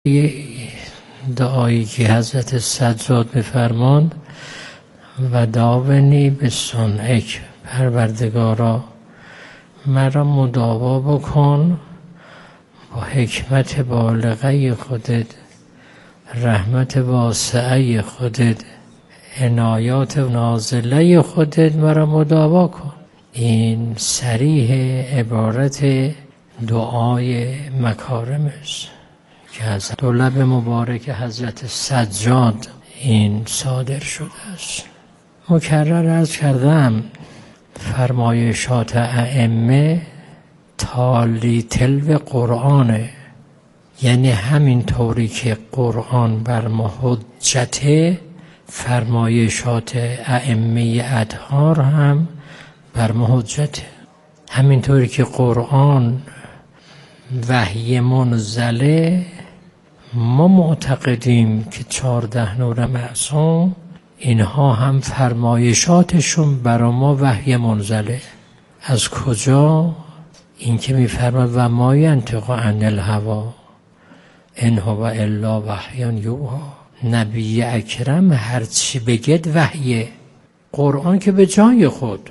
یه دعایی که حضرت سجاد می‌فرماند و داونی به صنعک، پروردگارا مرا مداوا بکن با حکمت بالغه خودت، رحمت واسعه خودت، عنایات نازله خودت مرا مداوا کن. این صریح عبارت دعای مکارم است که از دو لب مبارک حضرت سجاد این صادر شده است. مکرر عرض کردم فرمایشات ائمه تالی تلو قرآنه، یعنی همین طوری که قرآن بر ما حجته، فرمایشات ائمه اطهار هم بر ما حجته. همین طوری که قرآن وحی منزله، ما معتقدیم که 14 نور معصوم اینها هم فرمایشاتشون برای ما وحی منزله. از کجا؟ این که می‌فرماید و ما ینطق عن الهوی ان هو الا وحی یوحی. نبی اکرم هرچی بگید وحیه. قرآن که به جای خود،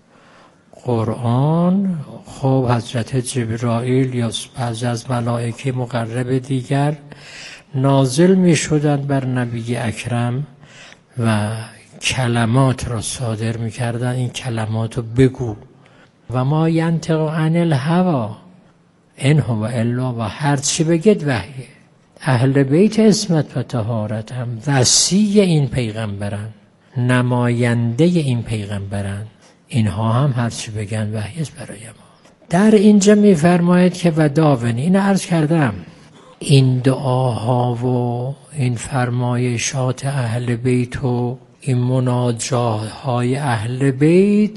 قرآن خب حضرت جبرائیل یا بعضی از ملائکه مقرب دیگر نازل می شدند بر نبی اکرم و کلمات را صادر می کردن. این کلمات رو بگو و ما ینطق عن الهوی ان هو الا و هرچی بگید وحیه. اهل بیت عصمت و طهارت هم وصی این پیغمبرن، نماینده این پیغمبرن، اینها هم هرچی بگن وحی است برای ما. در اینجا می‌فرماید که و داونی، این عرض کردم این دعاها و این فرمایشات اهل بیت و این مناجات‌های اهل بیت،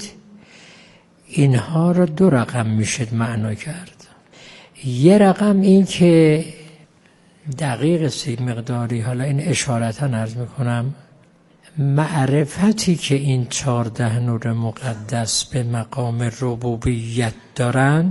اینها را دو رقم میشه معنا کرد. یه رقم این که دقیق سی مقداری، حالا این اشارتا عرض میکنم، معرفتی که این 14 نور مقدس به مقام ربوبیت دارن،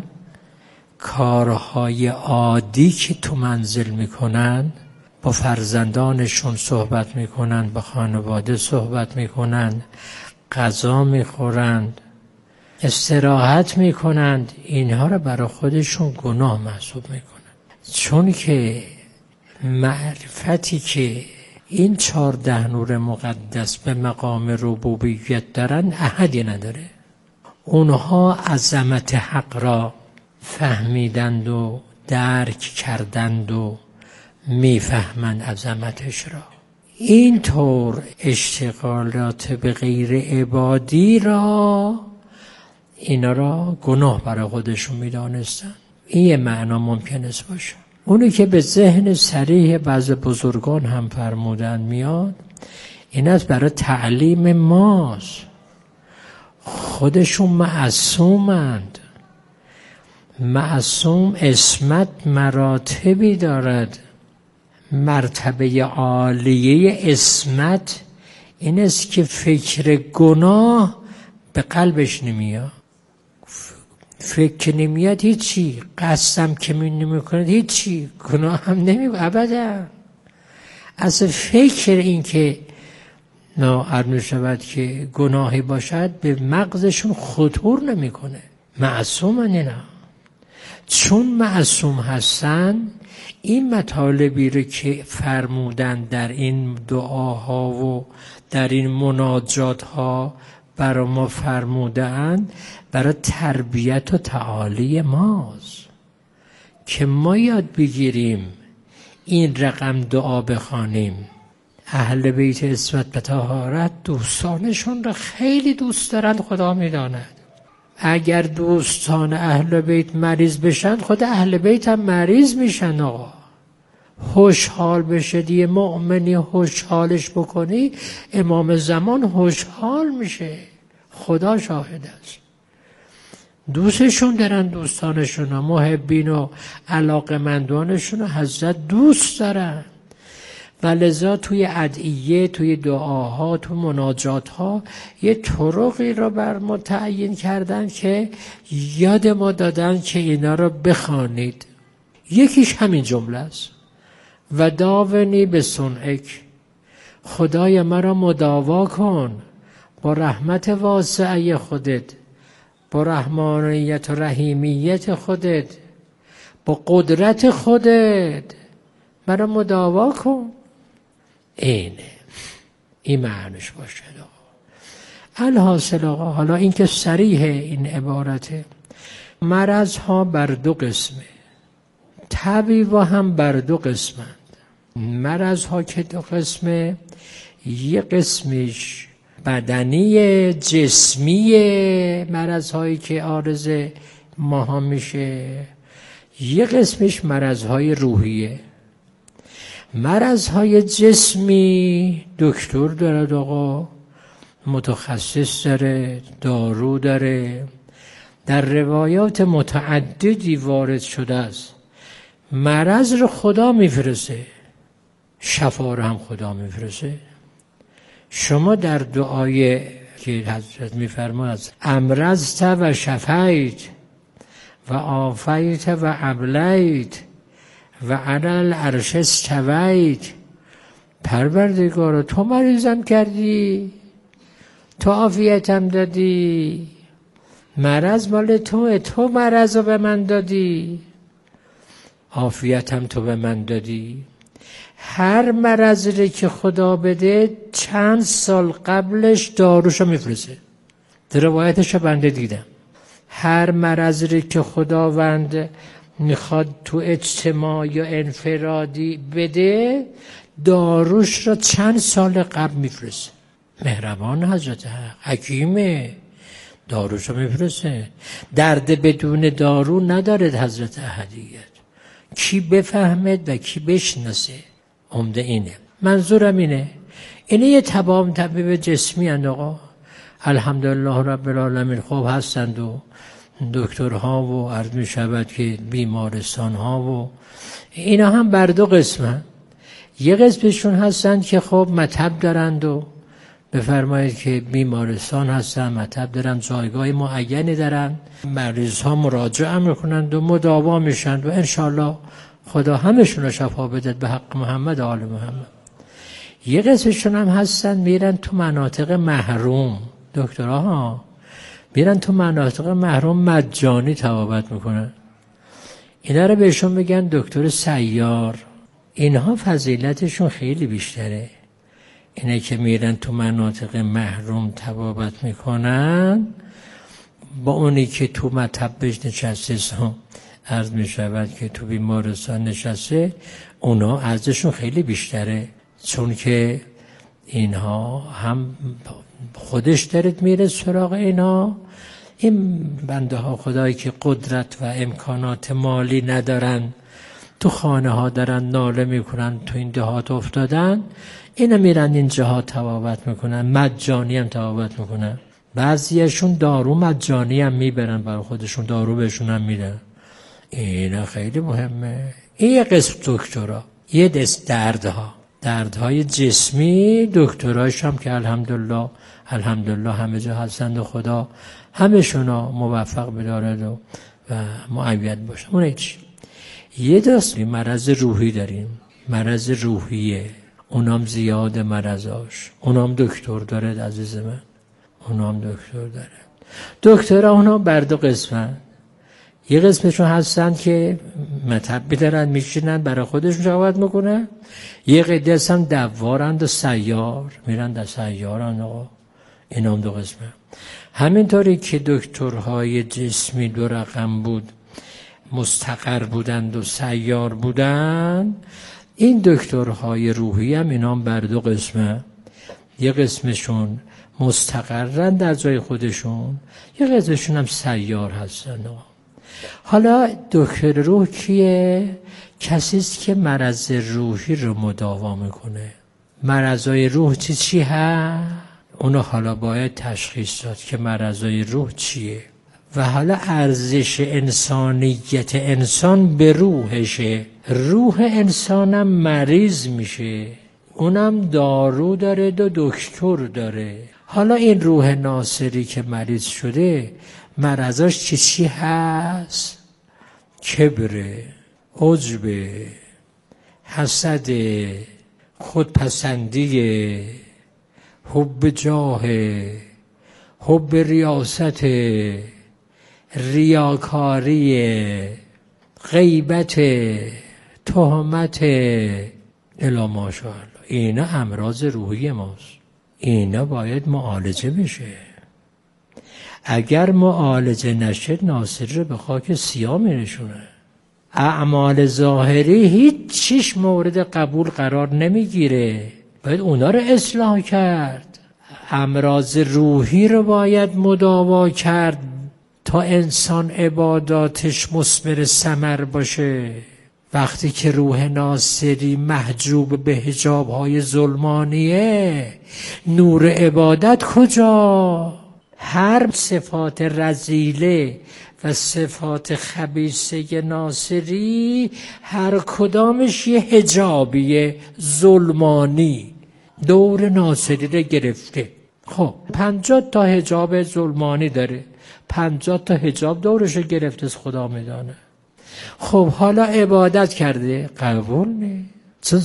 کارهای عادی که تو منزل میکنن، با فرزندانشون صحبت میکنن، با خانواده صحبت میکنن، غذا میخورند، استراحت میکنند، اینها رو برای خودشون گناه محسوب میکنن. چون که معرفتی که این 14 نور مقدس به مقام ربوبیت دارن احدی نداره. اونها عظمت حق را فهمیدند و درک کردند و میفهمند عظمتش را. اینطور اشتغالات به غیر عبادی را، اینا را گناه برای خودشون میدانستن. این یه معنا ممکن است باشه. اونی که به ذهن صریح بعض بزرگان هم فرمودن میاد، این است برای تعلیم ماست. خودشون معصومند. معصوم عصمت مراتبی دارد. مرتبه عالیه عصمت این است که فکر گناه به قلبش نمیاد. فکر نمیاد هیچی، قصدم که نمیکنه هیچی، گناه هم نمیکنه ابدا. از فکر این که عرض شود که گناهی باشد به مغزشون خطور نمیکنه. معصومن اینا. چون معصوم هستن، این مطالبی رو که فرمودن در این دعاها و در این مناجات ها برای ما فرمودن، برای تربیت و تعالی ماست که ما یاد بگیریم این رقم دعا بخوانیم. اهل بیت عصمت و طهارت دوستانشون را خیلی دوست دارند، خدا میداند. اگر دوستان اهل بیت مریض بشن، خود اهل بیت هم مریض میشن. آقا خوشحال بشه دیگه، مؤمنی خوشحالش بکنی، امام زمان خوشحال میشه. خدا شاهد است. دوستشون دارن، دوستانشون و محبین و علاقمندانشون رو حضرت دوست دارن. و لذا توی ادعیه، توی دعاها، توی مناجاتها یه طرقی رو بر ما تعیین کردن که یاد ما دادن که اینا رو بخوانید. یکیش همین جمله است. و داونی به صنعک، خدای مرا مداوا کن با رحمت واسعه خودت، با رحمانیت و رحیمیت خودت، با قدرت خودت مرا مداوا کن. این معنیش باشه. الحاصل آقا، حالا این که صریح این عبارته، مرض ها بر دو قسمه، طبیب هم بر دو قسمند. مرض ها که دو قسمه، یه قسمش بدنی جسمی، مرض هایی که عارض ماها میشه، یه قسمش مرض های روحیه. مرض های جسمی دکتر داره آقا، متخصص داره، دارو داره. در روایات متعددی وارد شده است مرض رو خدا میفرسته، شفا رو هم خدا میفرسته. شما در دعای که حضرت میفرماید امرضت و شفیت و عافیت و ابلیت و علی العرش استویت، پروردگارا تو مریضم کردی، تو عافیتم دادی، مرض مال توه، تو مرض رو به من دادی، عافیتم تو به من دادی. هر مرضی که خدا بده چند سال قبلش داروشو میفرسته. در روایتشو بنده دیدم. هر مرضی که خداوند میخواد تو اجتماع یا انفرادی بده داروش را چند سال قبل میفرسته. مهربان حضرت حکیمه، داروشو میفرسته. درد بدون دارو نداره حضرت احدیت. کی بفهمد و کی بشناسه، عمده اینه. منظورم اینه یه طبیب جسمی اند آقا، الحمدلله رب العالمین خوب هستند و دکترها و عرض می شود که بیمارستان ها و اینا هم بر دو قسمه. یه قسمشون هستند که خب مطب دارند و بفرمایید که بیمارستان هستن، مطب دارن، جایگاه معینی دارن، مریض ها مراجعه میکنند و مداوا میشن و انشالله خدا همشون رو شفا بدهد به حق محمد آل محمد. یه قسمشون هم هستن میرن تو مناطق محروم، دکترها میرن تو مناطق محروم مجانی طبابت میکنن. اینا رو بهشون میگن دکتر سیار. اینها فضیلتشون خیلی بیشتره. اینه که میرن تو مناطق محروم طبابت میکنن با اونی که تو مطبش نشسته عرض میشود که تو بیمارستان نشسته، اونا ارزششون خیلی بیشتره، چون که اینها هم خودش دارد میره سراغ اینا. این بنده ها خدایی که قدرت و امکانات مالی ندارن، تو خانه ها دارن ناله میکنن، تو این دهات افتادن، اینا میرن این جهات طبابت میکنن، مجانی هم طبابت میکنن. بعضیشون دارو مجانی هم میبرن برای خودشون، دارو بهشون هم میدن. اینا خیلی مهمه. این یه قسم دکترا. یه دست دردهای جسمی دکتراش هم که الحمدلله همه جا هستند و خدا همشونا موفق بدارد و معید باشه. اون چی؟ یه دست مرض روحی داریم، مرض روحیه، اونام زیاد مرضاش، اونام دکتر داره عزیز من، اونام دکتر داره. دکترها اونام بر دو قسمن. یه قسمشون هستن که مطب دارن میشینن برای خودشون شفاعت میکنن، یه قسمت هم دوارند و سیار میرن در سیارن آقا. اینام دو قسمه. همینطوری که دکترهای جسمی دو رقم بود، مستقر بودند و سیار بودند، این دکترهای روحی هم اینام بر دو قسمه. یه قسمشون مستقرن در جای خودشون، یه قسمشون هم سیار هستن. حالا دکتر روح کیه؟ کسیست که مرض روحی رو مداوا میکنه. مرضای روح چی هست؟ اونو حالا باید تشخیص داد که مرضای روح چیه و حالا ارزش انسانیت انسان به روحشه. روح انسانم مریض میشه، اونم دارو داره و دکتر داره. حالا این روح ناصری که مریض شده مرضاش چی هست؟ کبره، عجبه، حسد، خودپسندی، حب جاه، حب ریاست، ریاکاری، غیبت، تهمت، الا ماشاءالله. اینا امراض روحی ماست. اینا باید معالجه بشه. اگر معالجه نشه ناصری رو به خاک سیاه میرسونه. اعمال ظاهری هیچ چیش مورد قبول قرار نمیگیره، باید اونا رو اصلاح کرد. امراض روحی رو باید مداوا کرد تا انسان عباداتش مثمر ثمر باشه. وقتی که روح ناصری محجوب به حجاب‌های ظلمانیه، نور عبادت کجا؟ هر صفات رذیله و صفات خبیثه ناصری هر کدامش یه حجابیه ظلمانی دور ناصری رو گرفته. خب 50 تا حجاب ظلمانی داره، 50 تا حجاب دورش رو گرفته، از خدا میدانه. خب حالا عبادت کرده، قبول نه، چه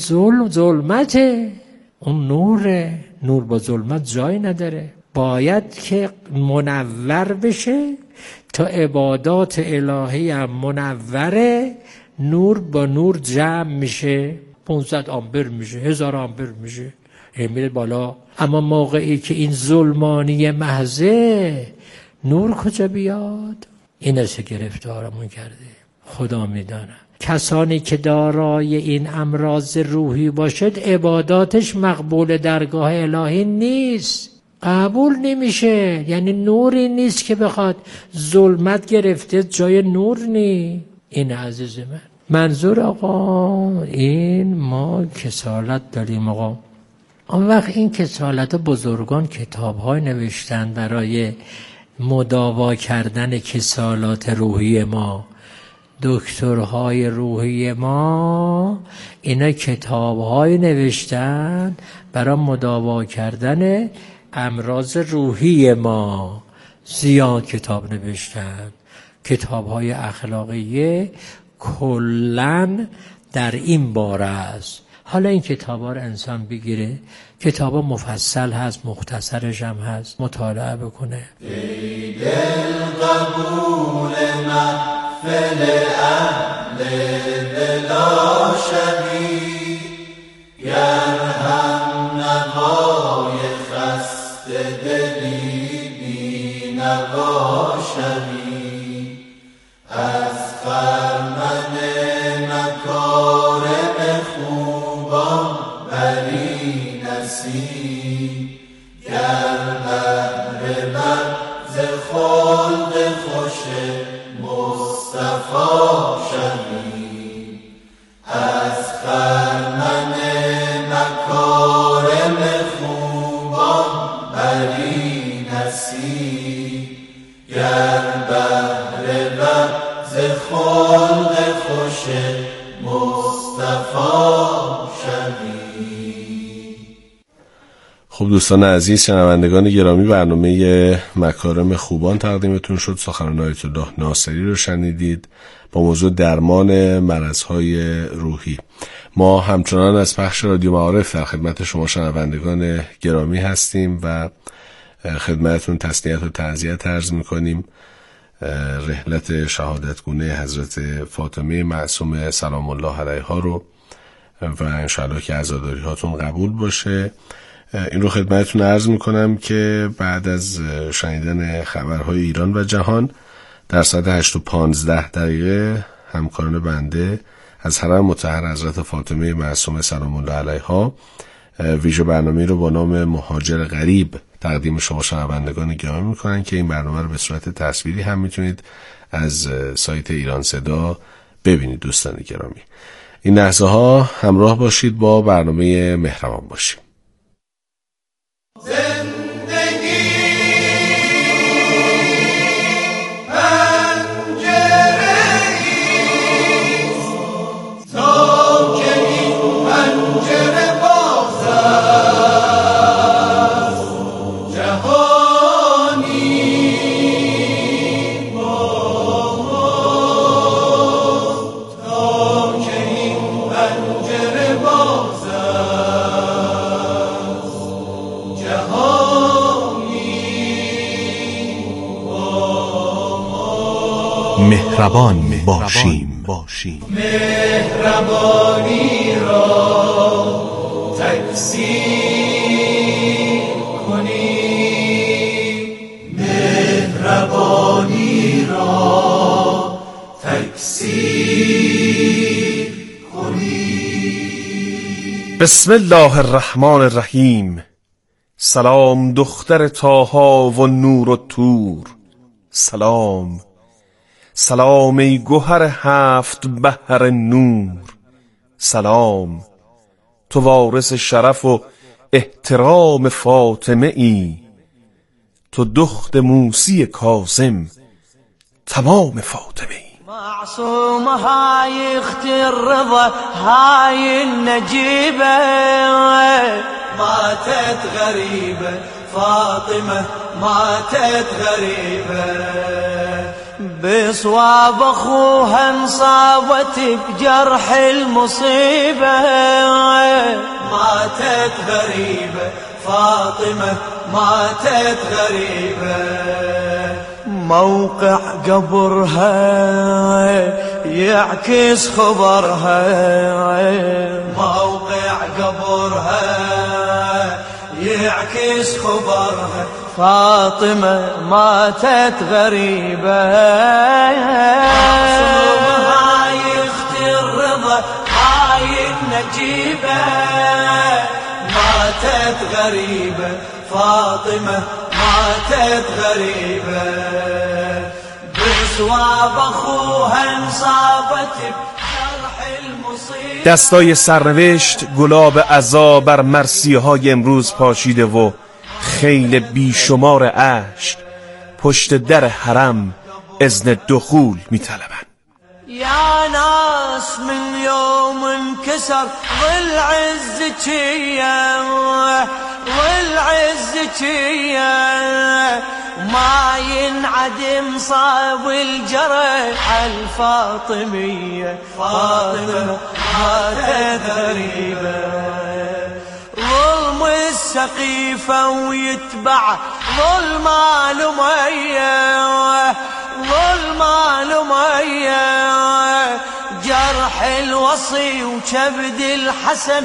ظلمته، اون نوره، نور با ظلمت جای نداره. باید که منور بشه تا عبادات الهی هم منوره، نور با نور جمع میشه، 500 آمپر میشه، 1000 آمپر میشه، میره بالا. اما موقعی که این ظلمانی محضه، نور کجا بیاد؟ این است گرفتارمون کرده، خدا میدانه. کسانی که دارای این امراض روحی باشد عباداتش مقبول درگاه الهی نیست، قبول نمیشه. یعنی نوری نیست که بخواد، ظلمت گرفته جای نور نی. این عزیز من منظور آقا این ما کسالت داریم آقا. آن وقت این کسالت بزرگان کتاب‌های نوشتن برای مداوا کردن کسالات روحی ما. دکترهای روحی ما اینا کتاب‌های نوشتن برای مداوا کردن امراض روحی ما. زیاد کتاب نوشتن، کتاب‌های اخلاقیه کلاً در این باره است. حالا این کتاب‌ها رو انسان بگیره، کتاب‌ها مفصل هست، مختصرش هم هست، مطالعه بکنه. ای دل قبول محفل اهل دلا شوی، گر هم نوای خسته دلی بی نوا شوی، از خرمن مکارم خوبان بری نصیب، گر بهره بر ز خلق خوش مصطفی شوی، از خرمن مکارم خوبان بری نصیب، گر بهره بر ز خلق خوش مصطفی شوی. خب دوستان عزیز، شنوندگان گرامی، برنامه مکارم خوبان تقدیمتون شد. سخنان آیت الله ناصری رو شنیدید با موضوع درمان مرضهای روحی. ما همچنان از پخش رادیو معارف در خدمت شما شنوندگان گرامی هستیم و خدمتتون تسلیت و تعزیت عرض میکنیم. رحلت شهادتگونه حضرت فاطمه معصومه سلام الله علیها رو و انشاءالله که عزاداری هاتون قبول باشه. این رو خدمتتون عرض میکنم که بعد از شنیدن خبرهای ایران و جهان در ساعت 8:15 همکاران بنده از حرم مطهر حضرت فاطمه معصومه سلام الله علیها ویژه برنامه رو با نام مهاجر غریب تقدیم شما شنوندگان گرامی میکنن که این برنامه رو به صورت تصویری هم میتونید از سایت ایران صدا ببینید. دوستان گرامی، این لحظه ها همراه باشید با برنامه مهربان باشیم. پنجره مهربان باشیم. مهربانی را تکثیر کنیم، مهربانی را تکثیر کنیم. بسم الله الرحمن الرحیم. سلام دختر طاها و نور و تور، سلام سلام ای گوهر هفت بحر نور، سلام تو وارث شرف و احترام فاطمه ای، تو دخت موسی کاظم تمام فاطمه ای. معصومة هاي اختي الرضا هاي النجيبة، ماتت غريبة فاطمة ماتت غريبة، بصواب اخوها انصابت بجرح المصيبة، ماتت غريبة فاطمة ماتت غريبة، موقع قبرها يعكس خبرها، موقع قبرها يعكس خبرها، فاطمة ماتت غريبة. هاي اختي الرضا هاي النجيبة، ماتت غريبة فاطمة ماتت غريبة، بصواب اخوها انصابت بجرح المصيبة. دستای سرنوشت گلاب عزا بر مرثیه‌های امروز پاشیده و خیل بیشمار اشک پشت در حرم اذن دخول می‌طلبند. يا ناس من يوم انكسر ظل عزكية، ظل عزكية، ما ينعدم صاب الجرح الفاطمية، فاطمة ماتت غريبة، ظلم السقيفة ويتبع ظلم الأمية، ظلم الأمية، جرح الوصي وكبد الحسن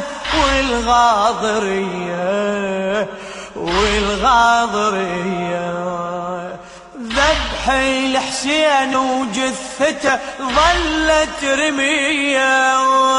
والغاضرية، والغاضرية، ذبح الحسين وجثته ظلت رمية،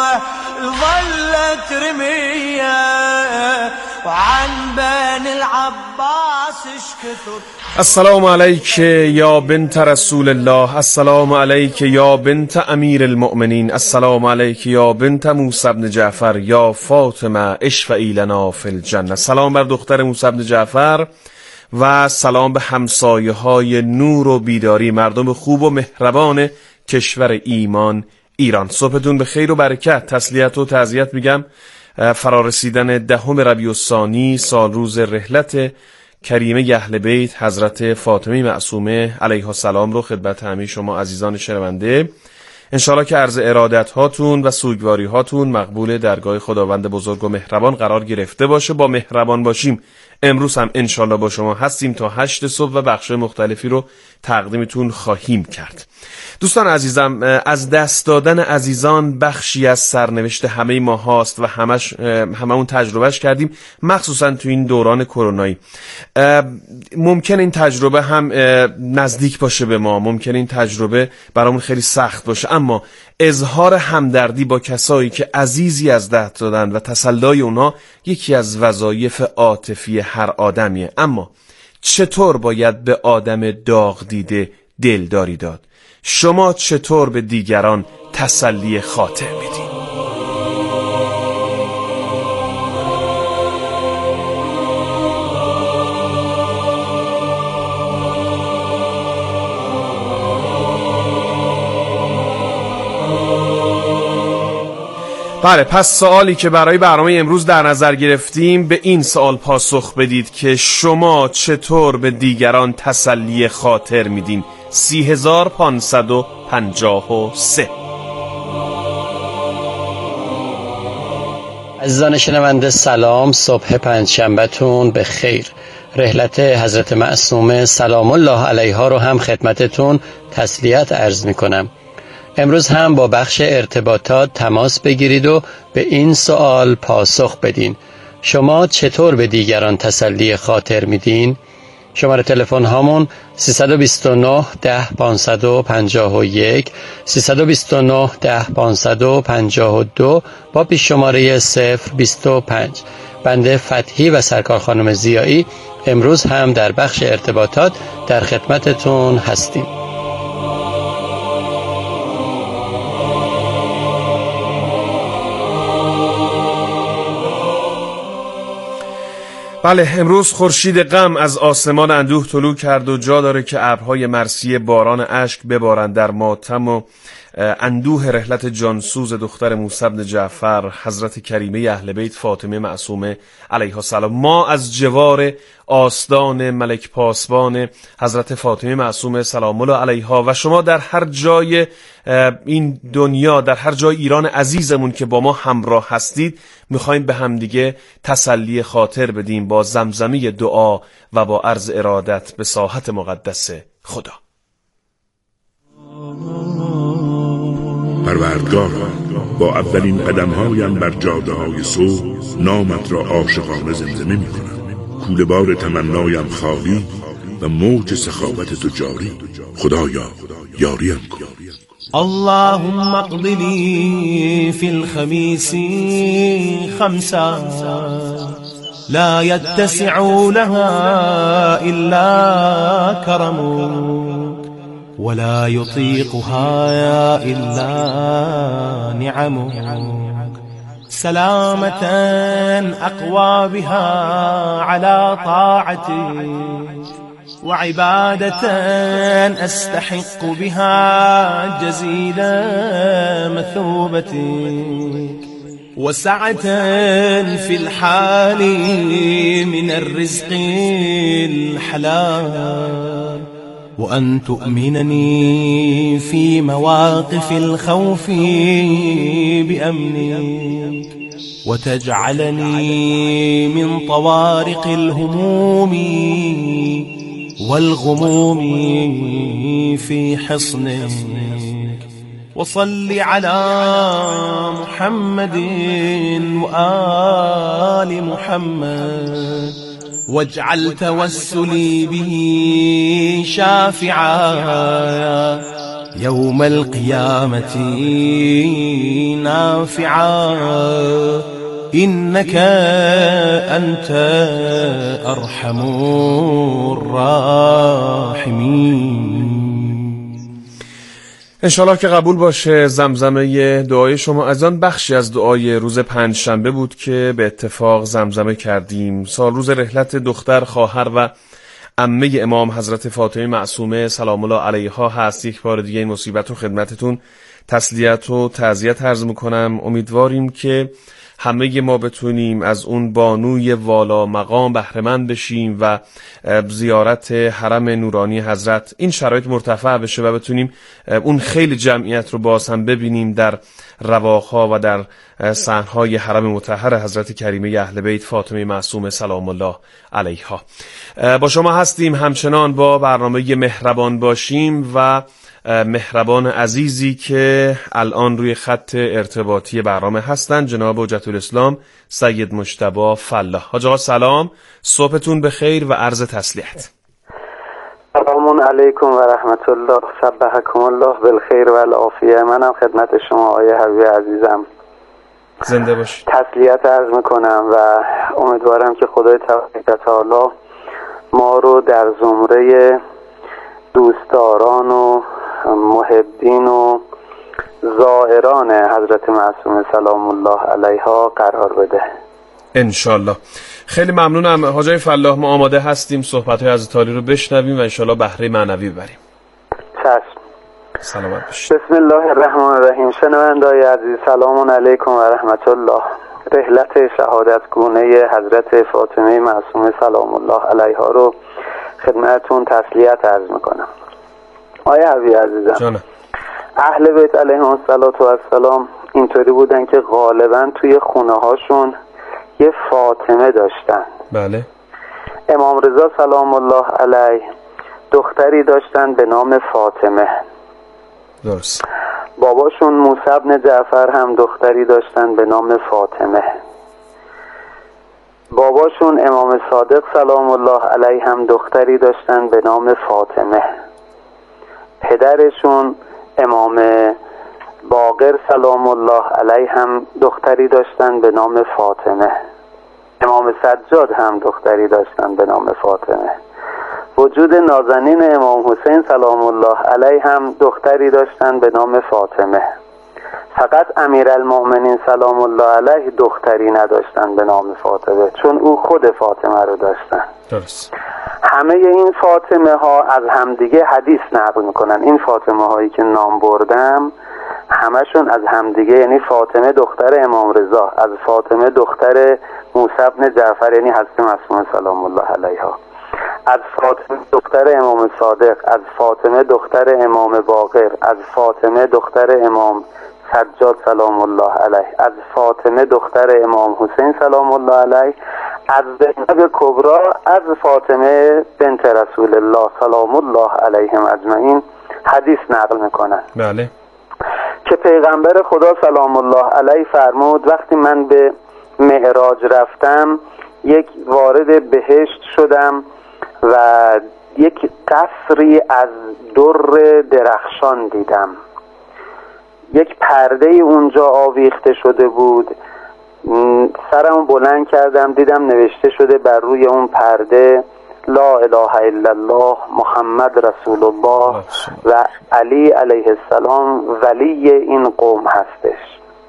ظلت رمية، وعن بين العباس اشكثر. السلام علیک یا بنت رسول الله، السلام علیک یا بنت امیر المؤمنین، السلام علیک یا بنت موسی بن جعفر، یا فاطمه اشفعی لنا فی الجنه. سلام بر دختر موسی بن جعفر و سلام به همسایه های نور و بیداری، مردم خوب و مهربان کشور ایمان ایران. صبحتون به خیر و برکت. تسلیت و تعزیت میگم فرارسیدن 10 ربیع الثانی سال روز رحلت کریمه اهل بیت حضرت فاطمه معصومه علیها السلام رو خدمت همه شما عزیزان شنونده. انشالله که عرض ارادت هاتون و سوگواری هاتون مقبول درگاه خداوند بزرگ و مهربان قرار گرفته باشه. با مهربان باشیم امروز هم انشالله با شما هستیم تا 8 صبح و بخش مختلفی رو تقدیمتون خواهیم کرد. دوستان عزیزم، از دست دادن عزیزان بخشی از سرنوشت همه ما هاست و هممون تجربهش کردیم، مخصوصا تو این دوران کرونایی. ممکن این تجربه هم نزدیک باشه به ما، ممکن این تجربه برامون خیلی سخت باشه، اما اظهار همدردی با کسایی که عزیزی از دست دادن و تسلای اونا یکی از وظایف عاطفی هر آدمیه. اما چطور باید به آدم داغ دیده دلداری داد؟ شما چطور به دیگران تسلی خاطر میدین؟ بله، پس سوالی که برای برنامه امروز در نظر گرفتیم به این سوال پاسخ بدید که شما چطور به دیگران تسلی خاطر میدین. 30553. عزیزان شنونده سلام، صبح پنجشنبه‌تون به خیر. رحلت حضرت معصومه سلام الله علیها رو هم خدمتتون تسلیت عرض می کنم. امروز هم با بخش ارتباطات تماس بگیرید و به این سوال پاسخ بدین: شما چطور به دیگران تسلی خاطر میدین؟ شماره تلفن هامون 329 10 551 329 10 552 با پیش شماره 025. بنده فتحی و سرکار خانم ضیایی امروز هم در بخش ارتباطات در خدمتتون هستیم. بله، امروز خورشید غم از آسمان اندوه طلوع کرد و جا داره که ابرهای مرثیه باران اشک ببارند در ماتم و اندوه رحلت جانسوز دختر موسی بن جعفر حضرت کریمه اهل بیت فاطمه معصومه علیها السلام. ما از جوار آستان ملک پاسبان حضرت فاطمه معصومه سلام الله علیها و شما در هر جای این دنیا، در هر جای ایران عزیزمون که با ما همراه هستید، میخوایم به همدیگه تسلی خاطر بدیم با زمزمه دعا و با عرض ارادت به ساحت مقدس خدا. پروردگارا، با اولین قدمهایم بر جاده‌های صبح نامت را عاشقانه زمزمه می‌کنم. کوله‌بار تمنایم خالی و موج سخاوت تو جاری. خدایا یاریم کن. اللهم اقض لي في الخميس خمسا لا يتسع لها إلا كرمك ولا يطيقها إلا نعمك سلامة أقوى بها على طاعتك وعبادة أستحق بها جزيل مثوبتك وسعة في الحال من الرزق الحلال وأن تؤمنني في مواقف الخوف بأمنك وتجعلني من طوارق الهموم والغموم في حصنك وصل على محمد وآل محمد واجعل توسلي به شافعا يوم القيامة نافعا إنك أنت أرحم الراحمين. انشالله که قبول باشه زمزمه دعای شما. از آن بخشی از دعای روز پنجشنبه بود که به اتفاق زمزمه کردیم. سال روز رحلت دختر، خواهر و عمه امام حضرت فاطمه معصومه سلام الله علیها هست. یک بار دیگه این مصیبت رو خدمتتون تسلیت و تعزیت عرض میکنم. امیدواریم که همه ما بتونیم از اون بانوی والا مقام بهره‌مند بشیم و زیارت حرم نورانی حضرت این شرایط مرتفع بشه و بتونیم اون خیلی جمعیت رو باز هم ببینیم در رواقها و در صحنهای حرم مطهر حضرت کریمه اهل بیت فاطمه معصومه سلام الله علیها. با شما هستیم همچنان با برنامه مهربان باشیم و مهربان عزیزی که الان روی خط ارتباطی برنامه هستن، جناب حجت الاسلام سید مجتبی فلاح. حاج آقا سلام، صبحتون بخیر و عرض تسلیت. سلام علیکم و رحمت الله، صبحکم الله بالخیر و العافیه. منم خدمت شما آقای حبیب عزیزم زنده باشید تسلیت عرض میکنم و امیدوارم که خدای تبارک تعالی ما رو در زمره دوستداران و محبین و زائران حضرت معصومه سلام الله علیها قرار بده انشالله. خیلی ممنونم حاجی فلاح، ما آماده هستیم صحبت‌های حضرت علی رو بشنویم و انشالله بهره معنوی ببریم. چشم. سلامت باشید. بسم الله الرحمن الرحیم. شنونده‌های عزیز سلام علیکم و رحمت الله. رحلت شهادت گونه حضرت فاطمه معصومه سلام الله علیها رو خدمتتون تسلیت عرض میکنم. آیا حبیب عزیزم جانم، اهل بیت علیهم السلام اینطوری بودن که غالبا توی خونه هاشون یه فاطمه داشتن. بله. امام رضا سلام الله علیه دختری داشتن به نام فاطمه. درست. باباشون موسی بن جعفر هم دختری داشتن به نام فاطمه. باباشون امام صادق سلام الله علیه هم دختری داشتن به نام فاطمه. پدرشون امام باقر سلام الله علیه هم دختری داشتن به نام فاطمه. امام سجاد هم دختری داشتن به نام فاطمه. وجود نازنین امام حسین سلام الله علیه هم دختری داشتن به نام فاطمه. فقط امیرالمؤمنین سلام الله علیه دختری نداشتن به نام فاطمه، چون او خود فاطمه رو داشتن. درست. همه این فاطمه ها از همدیگه حدیث نقل میکنن. این فاطمه هایی که نام بردم همشون از همدیگه، یعنی فاطمه دختر امام رضا، از فاطمه دختر موسی بن جعفر یعنی حضرت معصومه سلام الله علیها، از فاطمه دختر امام صادق، از فاطمه دختر امام باقر، از فاطمه دختر امام سجاد سلام الله علیه، از فاطمه دختر امام حسین سلام الله علیه، از زینب کبرا، از فاطمه بنت رسول الله سلام الله علیهم اجمعین حدیث نقل میکنن. بله. که پیغمبر خدا سلام الله علیه فرمود وقتی من به معراج رفتم یک وارد بهشت شدم و یک قصری از در درخشان دیدم. یک پرده اونجا آویخته شده بود. سرم بلند کردم دیدم نوشته شده بر روی اون پرده لا اله الا الله محمد رسول الله و علی علیه السلام ولی این قوم هستش.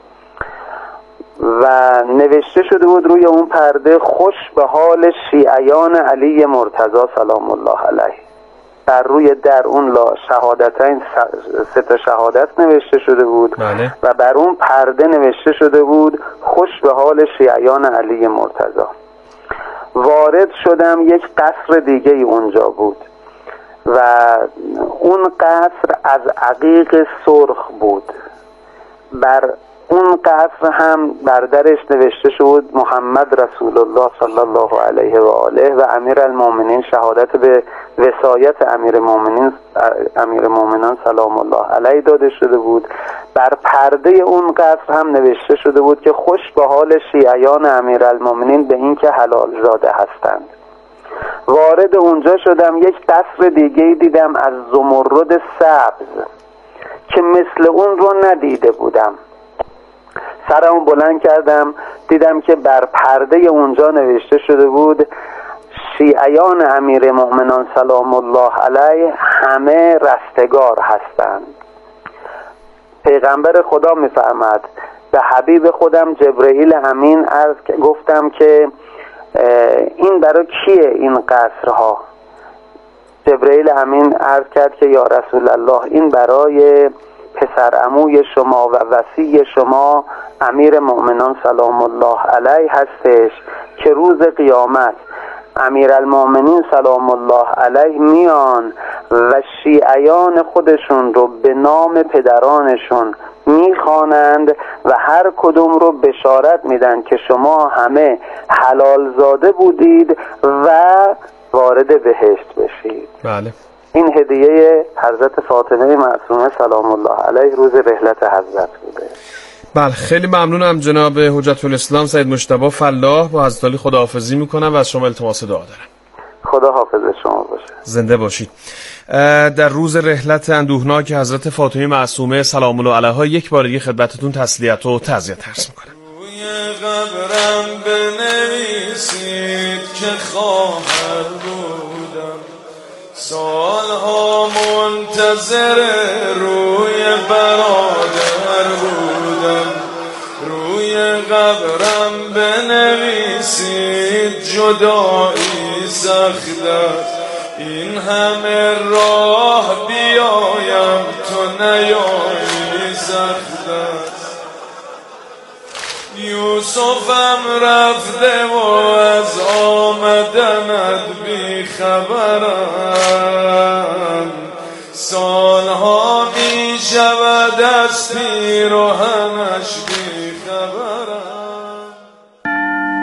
و نوشته شده بود روی اون پرده خوش به حال شیعیان علی مرتضی سلام الله علیه. بر روی در اون شهادتین 3 شهادت نوشته شده بود. بله. و بر اون پرده نوشته شده بود خوش به حال شیعیان علی مرتضی. وارد شدم یک قصر دیگه اونجا بود و اون قصر از عقیق سرخ بود. بر اون قصر هم بر درش نوشته شد محمد رسول الله صلی الله علیه و آله و امیرالمؤمنین شهادت به وصایت امیرالمؤمنان سلام الله علیه داده شده بود. بر پرده اون قصر هم نوشته شده بود که خوش به حال شیعیان امیرالمؤمنین به این که حلال زاده هستند. وارد اونجا شدم یک قصر دیگه دیدم از زمرد سبز که مثل اون رو ندیده بودم. سرمو بلند کردم دیدم که بر پرده اونجا نوشته شده بود شیعیان امیر مؤمنان سلام الله علیه همه رستگار هستند. پیغمبر خدا میفرماد به حبیب خودم جبرئیل امین گفتم که این برای کیه این قصرها؟ جبرئیل امین عرض کرد که یا رسول الله این برای پسر عموی شما و وصی شما امیر مؤمنان سلام الله علیه هستش که روز قیامت امیرالمؤمنین سلام الله علیه میان و شیعیان خودشون رو به نام پدرانشون میخوانند و هر کدوم رو بشارت میدن که شما همه حلال زاده بودید و وارد بهشت بشید. بله. این هدیه حضرت فاطمه معصومه سلام الله علیه روز رحلت حضرت بوده. بله، خیلی ممنونم جناب حجت الاسلام سید مجتبی فلاح. با حضرت علی خداحافظی میکنم و از شما التماس دعا دارم. خدا حافظ شما باشه. زنده باشید. در روز رحلت اندوهناک حضرت فاطمه معصومه سلام الله علیها یک بار دیگه خدمتتون تسلیت و تعزیت عرض میکنم. روی قبرم بنویسید که خواهر بودم، سالها منتظر روی برادر بودم. روی قبرم بنویسید جدایی سخت است، این همه راه بیایم تو نیایی سخت است. یوسفم رفته و از آمدنت بی خبرم، سالها می شود از پیر و